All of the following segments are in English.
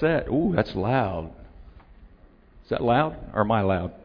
upset. Ooh, that's loud. Is that loud, or am I loud?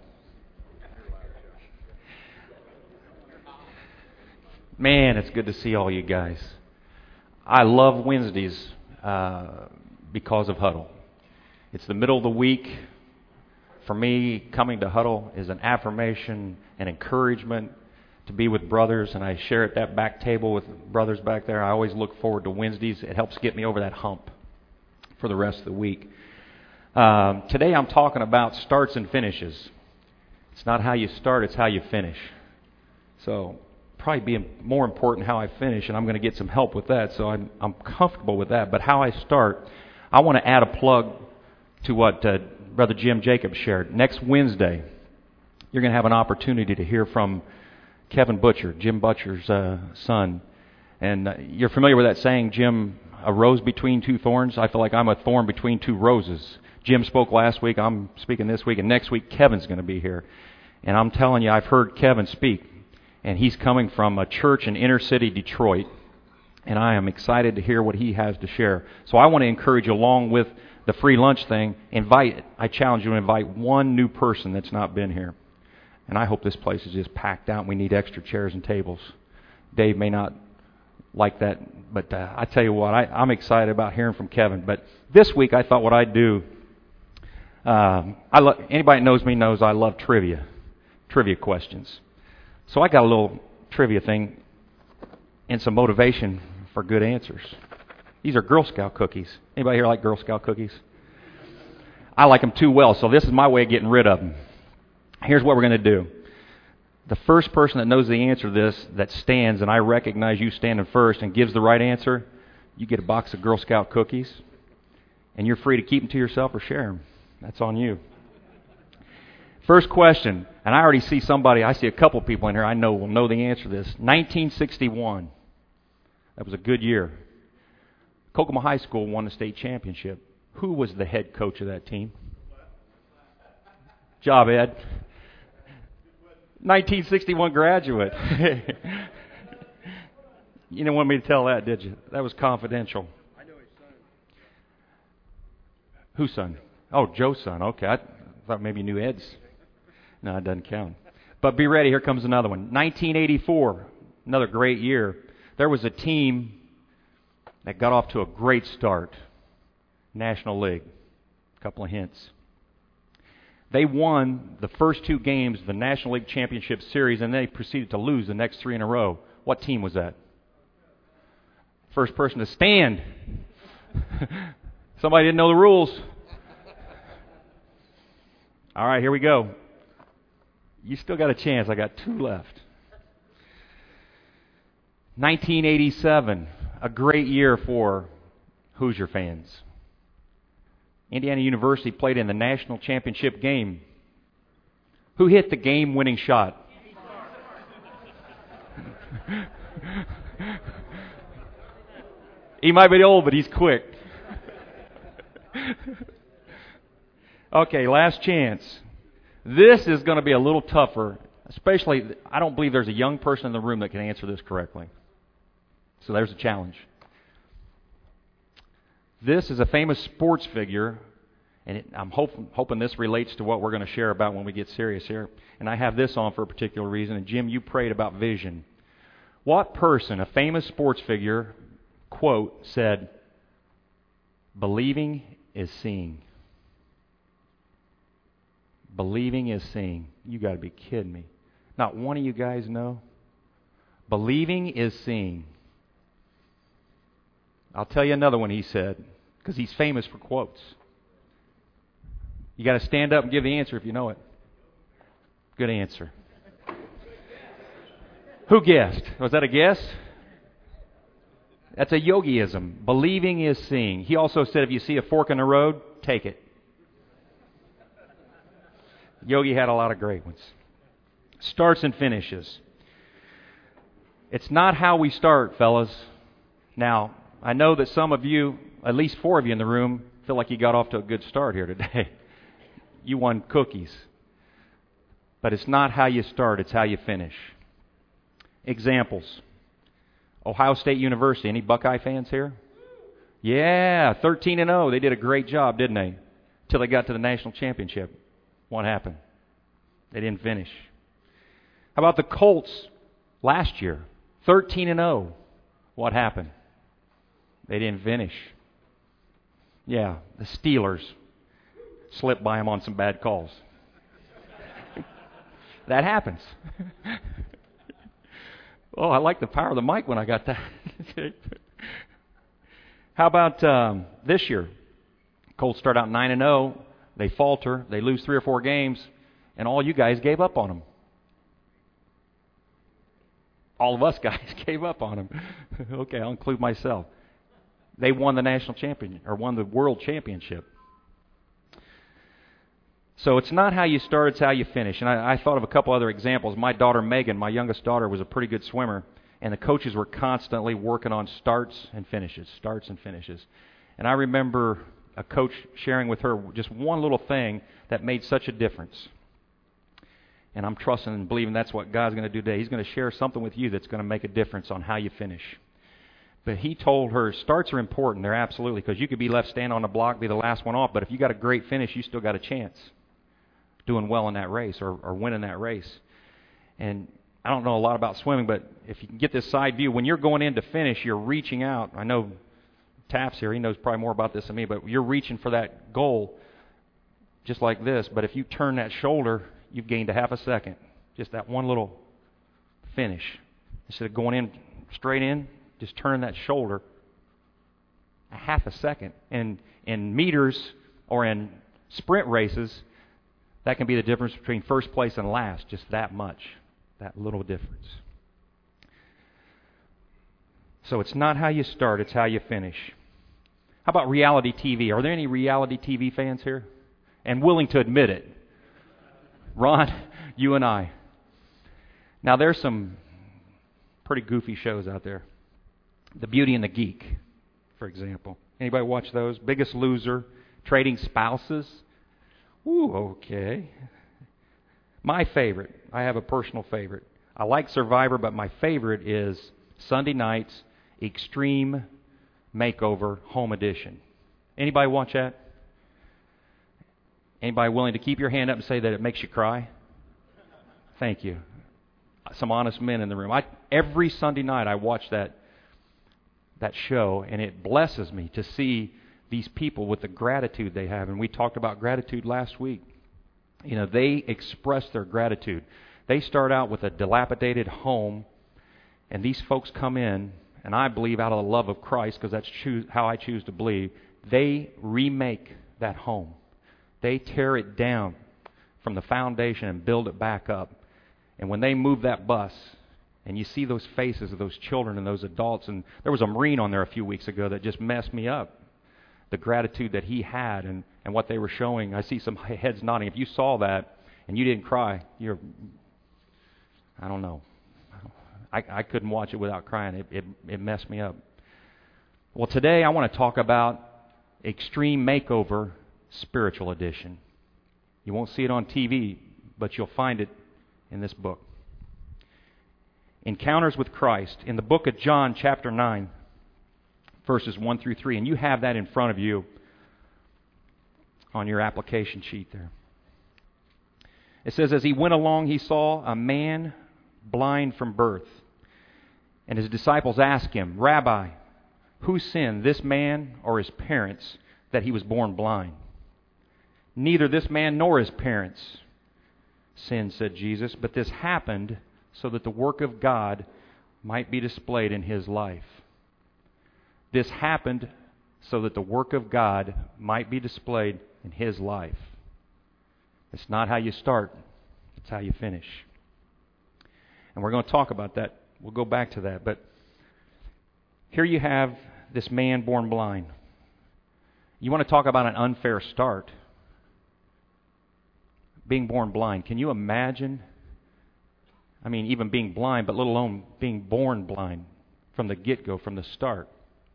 Man, it's good to see all you guys. I love Wednesdays because of Huddle. It's the middle of the week. For me, coming to Huddle is an affirmation and encouragement to be with brothers, and I share at that back table with brothers back there. I always look forward to Wednesdays. It helps get me over that hump for the rest of the week. Today I'm talking about starts and finishes. It's not how you start, it's how you finish. So probably be more important how I finish, and I'm going to get some help with that, so I'm comfortable with that. But how I start, I want to add a plug to what Brother Jim Jacobs shared. Next Wednesday, you're going to have an opportunity to hear from Kevin Butcher, Jim Butcher's son. And you're familiar with that saying, Jim, a rose between two thorns? I feel like I'm a thorn between two roses. Jim spoke last week, I'm speaking this week, and next week Kevin's going to be here. And I'm telling you, I've heard Kevin speak, and he's coming from a church in inner city Detroit, and I am excited to hear what he has to share. So I want to encourage you, along with the free lunch thing, I challenge you to invite one new person that's not been here. And I hope this place is just packed out. We need extra chairs and tables. Dave may not like that, but I tell you what, I'm excited about hearing from Kevin. But this week I thought what I'd do, anybody that knows me knows I love trivia questions. So I got a little trivia thing and some motivation for good answers. These are Girl Scout cookies. Anybody here like Girl Scout cookies? I like them too well, so this is my way of getting rid of them. Here's what we're going to do. The first person that knows the answer to this, that stands, and I recognize you standing first, and gives the right answer, you get a box of Girl Scout cookies, and you're free to keep them to yourself or share them. That's on you. First question, and I already see somebody, I see a couple people in here I know will know the answer to this. 1961. That was a good year. Kokomo High School won the state championship. Who was the head coach of that team? Job, Ed. 1961 graduate. You didn't want me to tell that, did you? That was confidential. I know his son. Whose son? Oh, Joe's son. Okay, I thought maybe you knew Ed's. No, it doesn't count. But be ready, here comes another one. 1984, another great year. There was a team that got off to a great start. National League. A couple of hints. They won the first two games of the National League Championship Series, and they proceeded to lose the next three in a row. What team was that? First person to stand. Somebody didn't know the rules. All right, here we go. You still got a chance. I got two left. 1987, a great year for Hoosier fans. Indiana University played in the national championship game. Who hit the game-winning shot? He might be old, but he's quick. Okay, last chance. This is going to be a little tougher, especially, I don't believe there's a young person in the room that can answer this correctly. So there's a challenge. This is a famous sports figure, and I'm hoping this relates to what we're going to share about when we get serious here. And I have this on for a particular reason. And Jim, you prayed about vision. What person, a famous sports figure, quote, said, "Believing is seeing"? Believing is seeing. You got to be kidding me. Not one of you guys know? Believing is seeing. I'll tell you another one he said, because he's famous for quotes. You got to stand up and give the answer if you know it. Good answer. Who guessed? Was that a guess? That's a yogiism. Believing is seeing. He also said if you see a fork in the road, take it. Yogi had a lot of great ones. Starts and finishes. It's not how we start, fellas. Now, I know that some of you, at least 4 of you in the room, feel like you got off to a good start here today. You won cookies. But it's not how you start, it's how you finish. Examples. Ohio State University. Any Buckeye fans here? Yeah, 13-0. They did a great job, didn't they? Till they got to the national championship. What happened? They didn't finish. How about the Colts last year? 13-0. What happened? They didn't finish. Yeah, the Steelers slipped by them on some bad calls. That happens. Oh, I like the power of the mic when I got that. How about this year? Colts start out 9-0. They falter. They lose 3 or 4 games. And all you guys gave up on them. All of us guys gave up on them. Okay, I'll include myself. They won the national champion, or won the world championship. So it's not how you start, it's how you finish. And I thought of a couple other examples. My daughter Megan, my youngest daughter, was a pretty good swimmer. And the coaches were constantly working on starts and finishes. And I remember a coach sharing with her just one little thing that made such a difference. And I'm trusting and believing that's what God's going to do today. He's going to share something with you that's going to make a difference on how you finish. But he told her, starts are important. They're absolutely, because you could be left standing on the block, be the last one off. But if you got a great finish, you still got a chance doing well in that race or winning that race. And I don't know a lot about swimming, but if you can get this side view, when you're going in to finish, you're reaching out. I know Taft's here. He knows probably more about this than me, but you're reaching for that goal just like this. But if you turn that shoulder, you've gained a half a second. Just that one little finish. Instead of going in straight in, just turn that shoulder a half a second. And in meters or in sprint races, that can be the difference between first place and last. Just that much. That little difference. So it's not how you start, it's how you finish. How about reality TV? Are there any reality TV fans here? And willing to admit it? Ron, you and I. Now there's some pretty goofy shows out there. The Beauty and the Geek, for example. Anybody watch those? Biggest Loser, Trading Spouses. Ooh, okay. My favorite, I have a personal favorite. I like Survivor, but my favorite is Sunday night's Extreme Makeover Home Edition. Anybody watch that? Anybody willing to keep your hand up and say that it makes you cry? Thank you. Some honest men in the room. Every Sunday night I watch that show, and it blesses me to see these people with the gratitude they have. And we talked about gratitude last week. You know, they express their gratitude. They start out with a dilapidated home, and these folks come in, and I believe out of the love of Christ, because that's how I choose to believe, they remake that home. They tear it down from the foundation and build it back up. And when they move that bus, and you see those faces of those children and those adults, and there was a Marine on there a few weeks ago that just messed me up. The gratitude that he had and what they were showing. I see some heads nodding. If you saw that and you didn't cry, I don't know. I couldn't watch it without crying. It messed me up. Well, today I want to talk about Extreme Makeover Spiritual Edition. You won't see it on TV, but you'll find it in this book. Encounters with Christ, in the book of John, chapter 9, verses 1 through 3. And you have that in front of you on your application sheet there. It says, as he went along, he saw a man blind from birth. And his disciples asked him, Rabbi, who sinned, this man or his parents, that he was born blind? Neither this man nor his parents sinned, said Jesus, but this happened so that the work of God might be displayed in his life. This happened so that the work of God might be displayed in his life. It's not how you start, it's how you finish. And we're going to talk about that. We'll go back to that. But here you have this man born blind. You want to talk about an unfair start. Being born blind. Can you imagine? I mean, even being blind, but let alone being born blind from the get-go, from the start.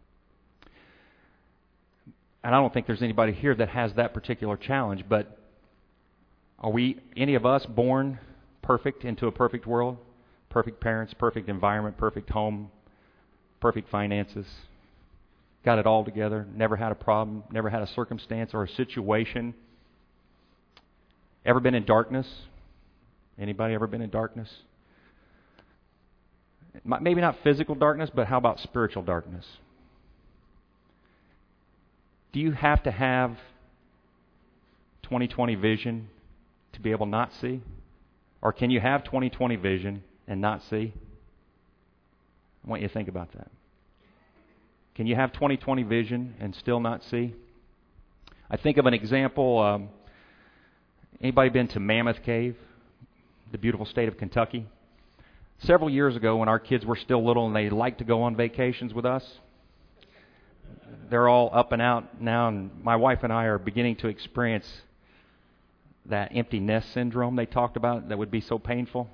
And I don't think there's anybody here that has that particular challenge, but are we, any of us, born perfect into a perfect world? Perfect parents, perfect environment, perfect home, perfect finances, got it all together, never had a problem, never had a circumstance or a situation. Ever been in darkness? Anybody ever been in darkness? Maybe not physical darkness, but how about spiritual darkness? Do you have to have 20/20 vision to be able not see? Or can you have 20/20 vision and not see? I want you to think about that. Can you have 20/20 vision and still not see? I think of an example. Anybody been to Mammoth Cave, the beautiful state of Kentucky? Several years ago when our kids were still little and they liked to go on vacations with us, they're all up and out now, and my wife and I are beginning to experience that empty nest syndrome they talked about that would be so painful.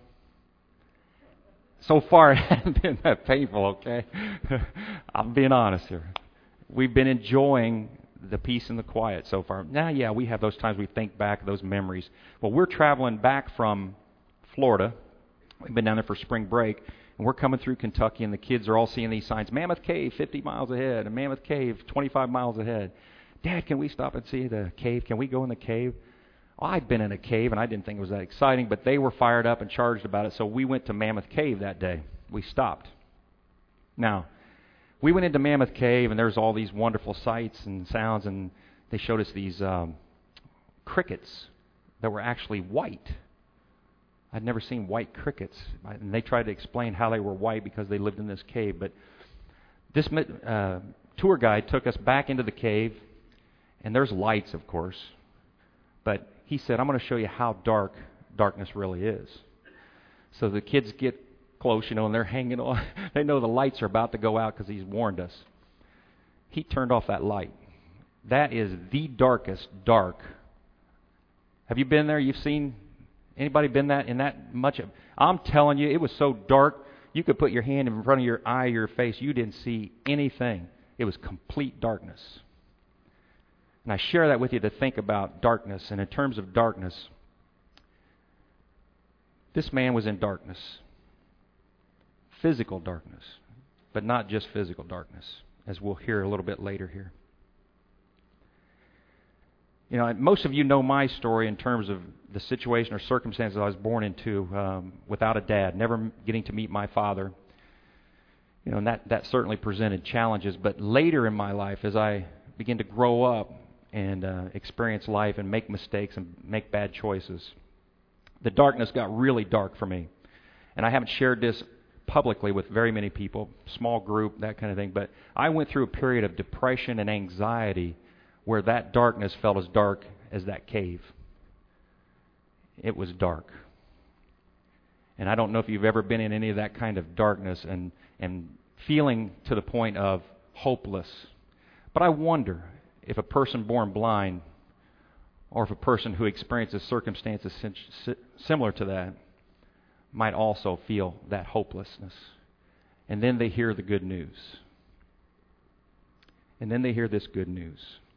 So far, it hasn't been that painful, okay? I'm being honest here. We've been enjoying the peace and the quiet so far. Now, yeah, we have those times we think back, those memories. Well, we're traveling back from Florida. We've been down there for spring break, and we're coming through Kentucky, and the kids are all seeing these signs. Mammoth Cave, 50 miles ahead, and Mammoth Cave, 25 miles ahead. Dad, can we stop and see the cave? Can we go in the cave? Well, I'd been in a cave, and I didn't think it was that exciting, but they were fired up and charged about it, so we went to Mammoth Cave that day. We stopped. Now, we went into Mammoth Cave, and there's all these wonderful sights and sounds, and they showed us these crickets that were actually white. I'd never seen white crickets, and they tried to explain how they were white because they lived in this cave. But this tour guide took us back into the cave, and there's lights, of course. But he said, I'm going to show you how dark darkness really is. So the kids get close, and they're hanging on. They know the lights are about to go out because he's warned us. He turned off that light. That is the darkest dark. Have you been there? You've seen... Anybody been in that much? I'm telling you, it was so dark, you could put your hand in front of your eye, your face. You didn't see anything. It was complete darkness. And I share that with you to think about darkness. And in terms of darkness, this man was in darkness. Physical darkness. But not just physical darkness, as we'll hear a little bit later here. Most of you know my story in terms of the situation or circumstances I was born into without a dad, never getting to meet my father. And that certainly presented challenges. But later in my life, as I began to grow up and experience life and make mistakes and make bad choices, the darkness got really dark for me. And I haven't shared this publicly with very many people, small group, that kind of thing. But I went through a period of depression and anxiety where that darkness felt as dark as that cave. It was dark. And I don't know if you've ever been in any of that kind of darkness and feeling to the point of hopeless. But I wonder if a person born blind or if a person who experiences circumstances similar to that might also feel that hopelessness. And then they hear the good news. And then they hear this good news.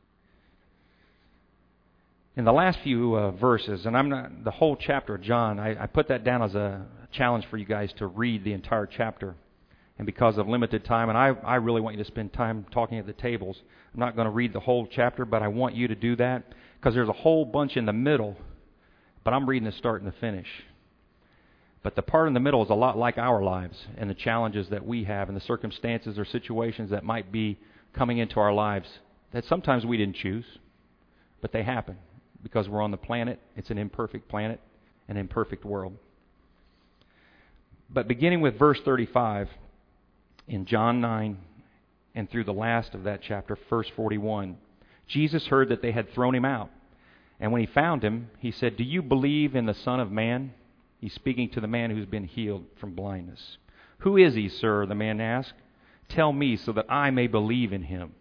In the last few verses, and I'm not the whole chapter of John, I put that down as a challenge for you guys to read the entire chapter. And because of limited time, and I really want you to spend time talking at the tables, I'm not going to read the whole chapter, but I want you to do that because there's a whole bunch in the middle, but I'm reading the start and the finish. But the part in the middle is a lot like our lives and the challenges that we have and the circumstances or situations that might be coming into our lives that sometimes we didn't choose, but they happen. Because we're on the planet, it's an imperfect planet, an imperfect world. But beginning with verse 35 in John 9 and through the last of that chapter, verse 41, Jesus heard that they had thrown him out. And when he found him, he said, "Do you believe in the Son of Man?" He's speaking to the man who's been healed from blindness. "Who is he, sir?" the man asked. "Tell me so that I may believe in him."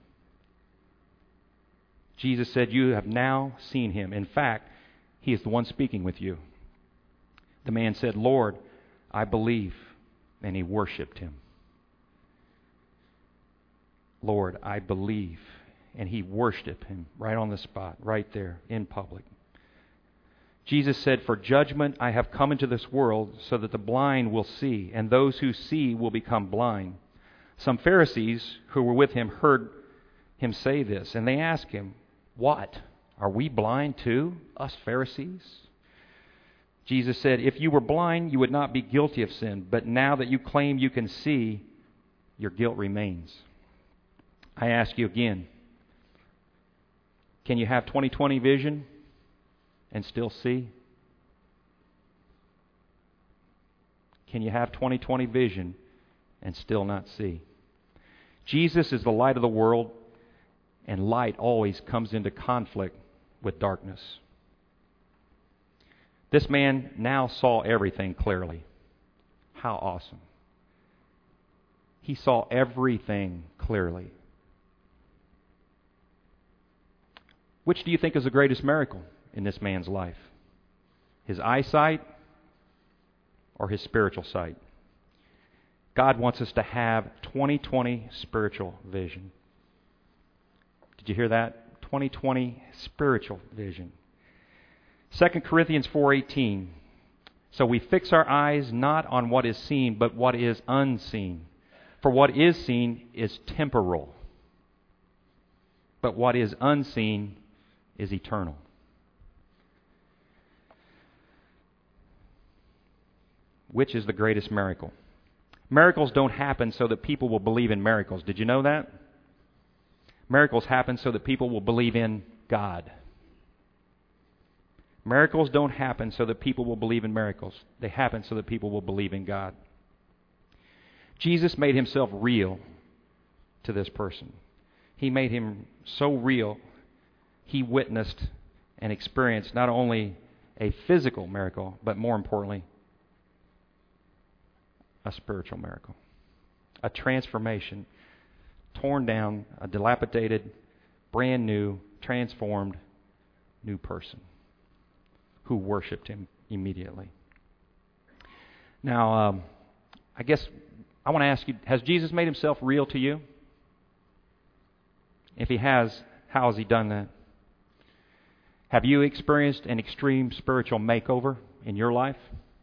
Jesus said, "You have now seen him. In fact, he is the one speaking with you." The man said, "Lord, I believe." And he worshipped him. "Lord, I believe." And he worshipped him right on the spot, right there in public. Jesus said, "For judgment I have come into this world so that the blind will see, and those who see will become blind." Some Pharisees who were with him heard him say this. And they ask him, "What? Are we blind too, us Pharisees?" Jesus said, "If you were blind, you would not be guilty of sin. But now that you claim you can see, your guilt remains." I ask you again, can you have 20/20 vision and still see? Can you have 20/20 vision and still not see? Jesus is the light of the world, and light always comes into conflict with darkness. This man now saw everything clearly. How awesome. He saw everything clearly. Which do you think is the greatest miracle in this man's life? His eyesight or his spiritual sight? God wants us to have 20/20 spiritual vision. Did you hear that? 20/20 spiritual vision. 2 Corinthians 4:18. So we fix our eyes not on what is seen, but what is unseen. For what is seen is temporal, but what is unseen is eternal. Which is the greatest miracle? Miracles don't happen so that people will believe in miracles. Did you know that? Miracles happen so that people will believe in God. Miracles don't happen so that people will believe in miracles. They happen so that people will believe in God. Jesus made himself real to this person. He made him so real, he witnessed and experienced not only a physical miracle, but more importantly, a spiritual miracle. A transformation. Torn down, a dilapidated, brand new, transformed, new person who worshipped him immediately. Now, I guess I want to ask you, has Jesus made himself real to you? If he has, how has he done that? Have you experienced an extreme spiritual makeover in your life?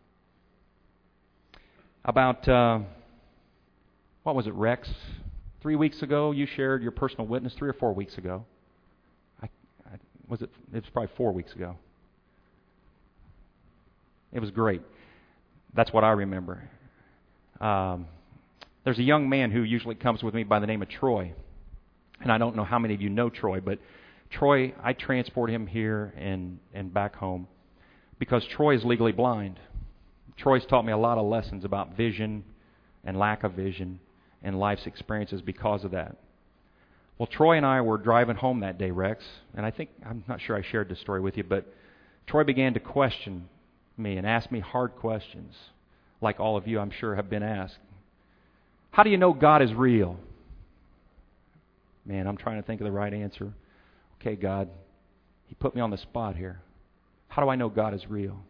About, what was it, Rex? 3 weeks ago, you shared your personal witness. 3 or 4 weeks ago. It was probably 4 weeks ago. It was great. That's what I remember. There's a young man who usually comes with me by the name of Troy. And I don't know how many of you know Troy, but Troy, I transport him here and back home because Troy is legally blind. Troy's taught me a lot of lessons about vision and lack of vision and life's experiences because of that. Well, Troy and I were driving home that day, Rex, and I'm not sure I shared this story with you, but Troy began to question me and ask me hard questions, like all of you, I'm sure, have been asked. How do you know God is real? Man, I'm trying to think of the right answer. Okay, God, He put me on the spot here. How do I know God is real?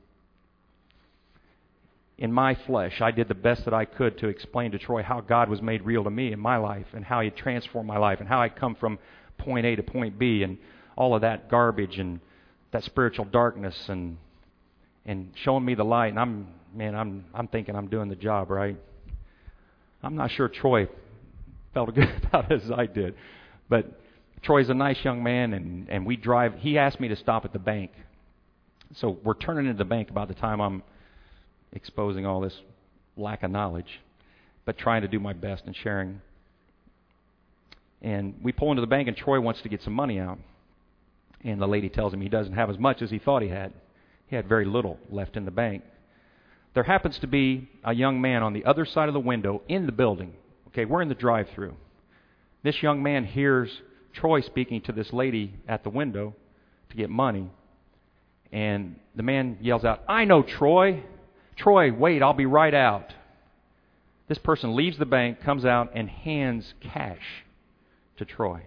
In my flesh, I did the best that I could to explain to Troy how God was made real to me in my life and how He transformed my life and how I come from point A to point B and all of that garbage and that spiritual darkness and showing me the light. And I'm thinking I'm doing the job, right? I'm not sure Troy felt good about it as I did. But Troy's a nice young man, and we drive. He asked me to stop at the bank. So we're turning into the bank about the time I'm exposing all this lack of knowledge, but trying to do my best and sharing. And we pull into the bank, and Troy wants to get some money out. And the lady tells him he doesn't have as much as he thought he had. He had very little left in the bank. There happens to be a young man on the other side of the window in the building. Okay, we're in the drive-thru. This young man hears Troy speaking to this lady at the window to get money. And the man yells out, "I know Troy. Troy, wait, I'll be right out." This person leaves the bank, comes out, and hands cash to Troy.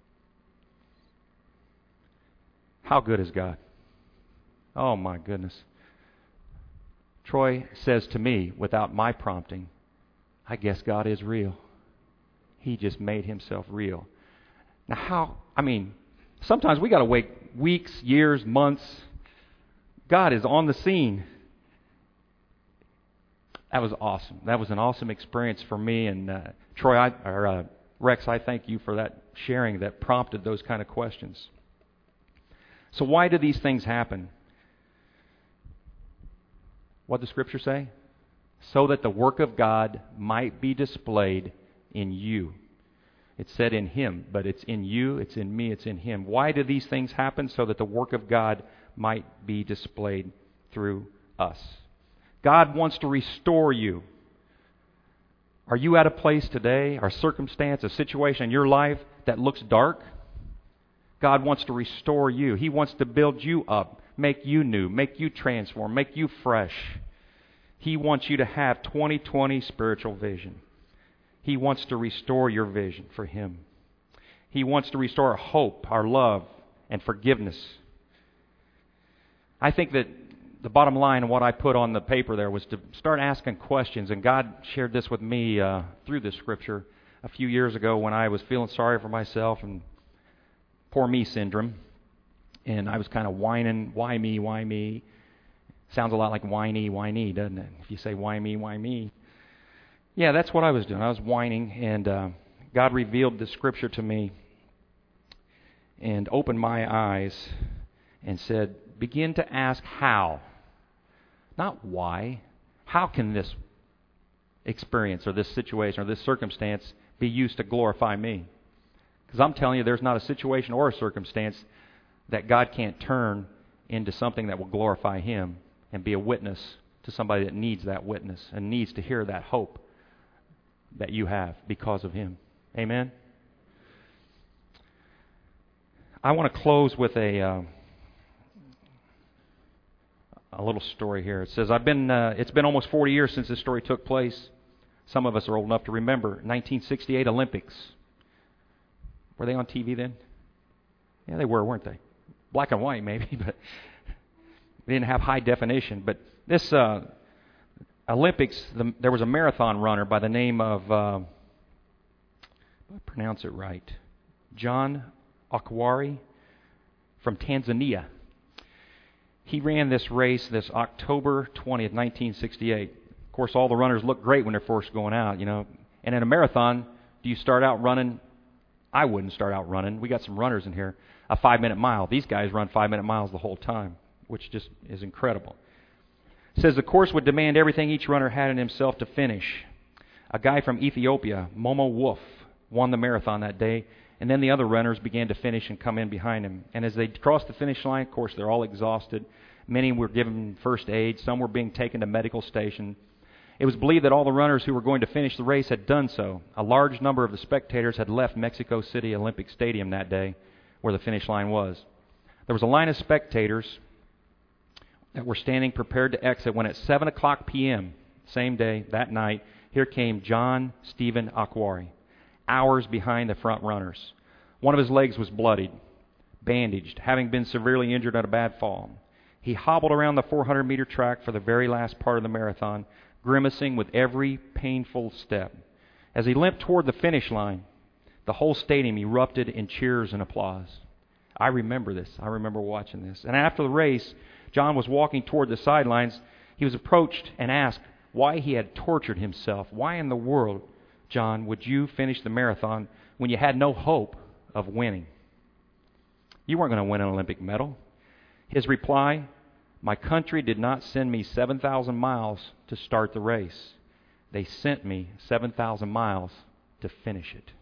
How good is God? Oh, my goodness. Troy says to me, without my prompting, "I guess God is real." He just made Himself real. Now, sometimes we got to wait weeks, years, months. God is on the scene. That was awesome. That was an awesome experience for me. And Troy, Rex, I thank you for that sharing that prompted those kind of questions. So why do these things happen? What does Scripture say? So that the work of God might be displayed in you. It said in Him, but it's in you, it's in me, it's in Him. Why do these things happen? So that the work of God might be displayed through us. God wants to restore you. Are you at a place today, a circumstance, a situation in your life that looks dark? God wants to restore you. He wants to build you up, make you new, make you transform, make you fresh. He wants you to have 20/20 spiritual vision. He wants to restore your vision for Him. He wants to restore our hope, our love, and forgiveness. I think that the bottom line of what I put on the paper there was to start asking questions, and God shared this with me through this Scripture a few years ago when I was feeling sorry for myself and poor me syndrome, and I was kind of whining, why me, why me? Sounds a lot like whiny, doesn't it? If you say why me? Yeah, that's what I was doing. I was whining, and God revealed the Scripture to me and opened my eyes and said, begin to ask how. Not why. How can this experience or this situation or this circumstance be used to glorify me? Because I'm telling you, there's not a situation or a circumstance that God can't turn into something that will glorify Him and be a witness to somebody that needs that witness and needs to hear that hope that you have because of Him. Amen? I want to close with a little story here. It says, it's been almost 40 years since this story took place. Some of us are old enough to remember. 1968 Olympics. Were they on TV then? Yeah, they were, weren't they? Black and white, maybe, but we didn't have high definition. But this Olympics, there was a marathon runner by the name of, if I pronounce it right, John Akwari from Tanzania. He ran this race this October 20th, 1968. Of course, all the runners look great when they're first going out, you know. And in a marathon, do you start out running? I wouldn't start out running. We got some runners in here. A 5-minute mile. These guys run 5-minute miles the whole time, which just is incredible. It says the course would demand everything each runner had in himself to finish. A guy from Ethiopia, Momo Wolf, won the marathon that day, and then the other runners began to finish and come in behind him. And as they crossed the finish line, of course, they're all exhausted. Many were given first aid. Some were being taken to medical station. It was believed that all the runners who were going to finish the race had done so. A large number of the spectators had left Mexico City Olympic Stadium that day, where the finish line was. There was a line of spectators that were standing prepared to exit when at 7 o'clock p.m., same day, that night, here came John Stephen Akwari, hours behind the front runners. One of his legs was bloodied, bandaged, having been severely injured at a bad fall. He hobbled around the 400-meter track for the very last part of the marathon, grimacing with every painful step. As he limped toward the finish line, the whole stadium erupted in cheers and applause. I remember this. I remember watching this. And after the race, John was walking toward the sidelines. He was approached and asked why he had tortured himself. Why in the world, John, would you finish the marathon when you had no hope of winning? You weren't going to win an Olympic medal. His reply, my country did not send me 7,000 miles to start the race. They sent me 7,000 miles to finish it.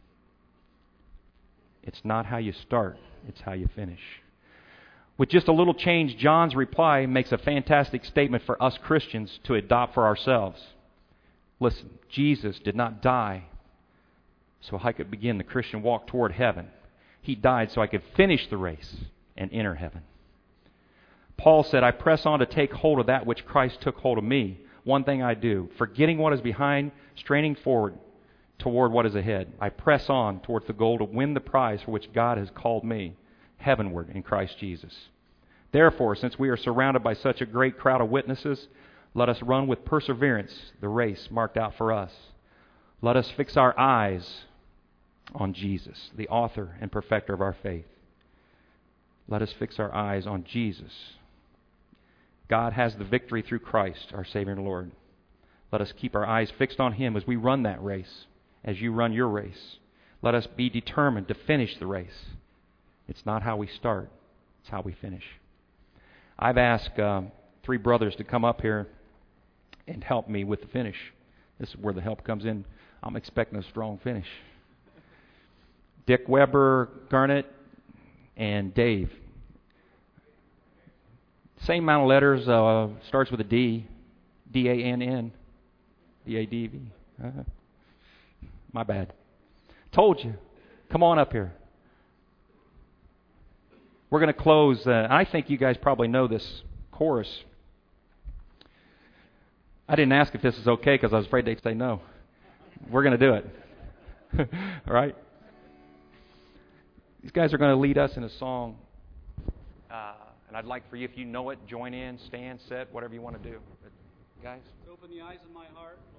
It's not how you start, it's how you finish. With just a little change, John's reply makes a fantastic statement for us Christians to adopt for ourselves. Listen, Jesus did not die so I could begin the Christian walk toward heaven. He died so I could finish the race and enter heaven. Paul said, I press on to take hold of that which Christ took hold of me. One thing I do, forgetting what is behind, straining forward toward what is ahead. I press on towards the goal to win the prize for which God has called me heavenward in Christ Jesus. Therefore, since we are surrounded by such a great crowd of witnesses, let us run with perseverance the race marked out for us. Let us fix our eyes on Jesus, the author and perfecter of our faith. Let us fix our eyes on Jesus. God has the victory through Christ, our Savior and Lord. Let us keep our eyes fixed on Him as we run that race, as you run your race. Let us be determined to finish the race. It's not how we start, it's how we finish. I've asked 3 brothers to come up here and help me with the finish. This is where the help comes in. I'm expecting a strong finish. Dick Weber, Garnett, and Dave. Same amount of letters. Starts with a D. D-A-N-N. D-A-D-V. My bad. Told you. Come on up here. We're going to close. I think you guys probably know this chorus. I didn't ask if this is okay because I was afraid they'd say no. We're going to do it. All right? These guys are going to lead us in a song. And I'd like for you, if you know it, join in, stand, sit, whatever you want to do. But guys? Open the eyes of my heart.